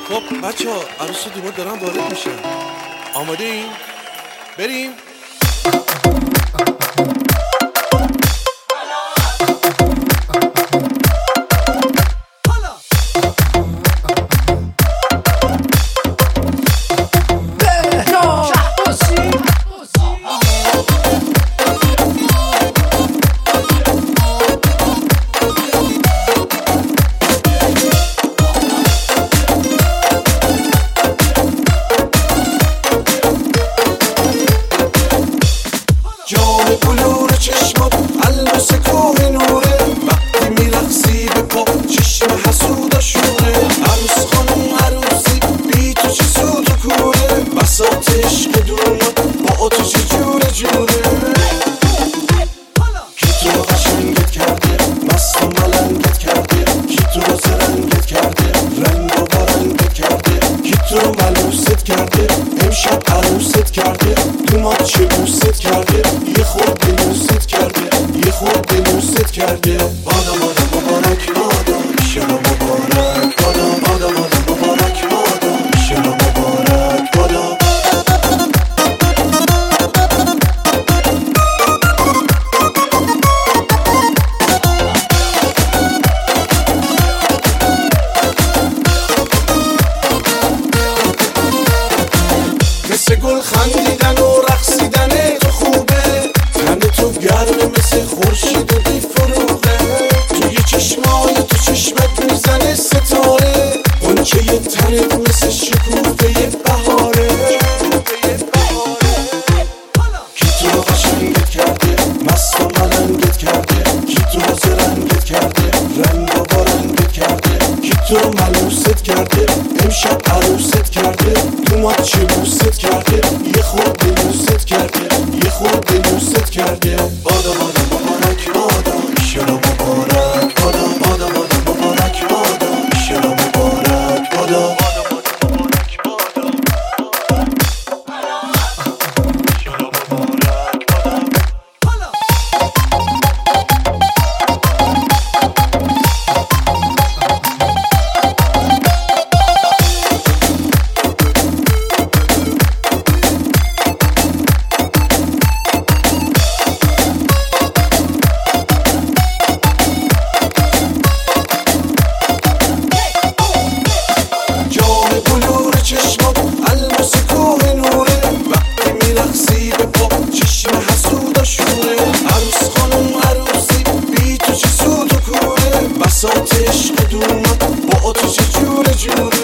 خب بچه ها عروس و دیوار دارن وارد میشن. آماده این؟ بریم. جام بلور چشمات الماس کوه نوره، وقتی میرقصی به پا چشم حسودا شوره. عروس خانم عروسی بی تو چه سود و کوره، بساط عشق دومات با آتش جوره جوره. کی تو رو قشنگت کرده، مست و ملنگت کرده، کی تو رو زرنگت کرده، رنگ و بارنگت کرده، کی تو رو ملوست کرده، امشب عروست کرده، دومات چه بوست کرده، یه خورد دلوست کرده، یه خورد دلوست کرده. بادا بادا مبارک بادا، ایشالا مبارک بادا. بادا بادا مبارک بادا، ایشالا مبارک بادا. مثل گل خندیدن و رقصیدن تو خوبه، تن تو گرمه مثل خورشید و بی فروغه. توی چشمای تو چشمت میزنه ستاره، غنچه تنت مثل شکوفه بهاره. کی تو رو قشنگت کرده، مست و ملنگت کرده، کی تو رو زرنگت کرده، رنگ و بارنگت کرده، کی تو رو ملوست کرده، امشب عروست کرده، دومات چه بوست کرده، یه خورد دلوست کرده، یه خورد دلوست کرده. بادا بادا مبارک بادا، ایشالا مبارک بادا. بادا بادا مبارک بادا، ایشالا مبارک بادا. چشمات الماس کوه نوره، وقتی میرقصی به پا چشم حسودا شوره. عروس خانم عروسی بی تو چه سود و کوره، بساط عشق دومات با آتش جوره جوره.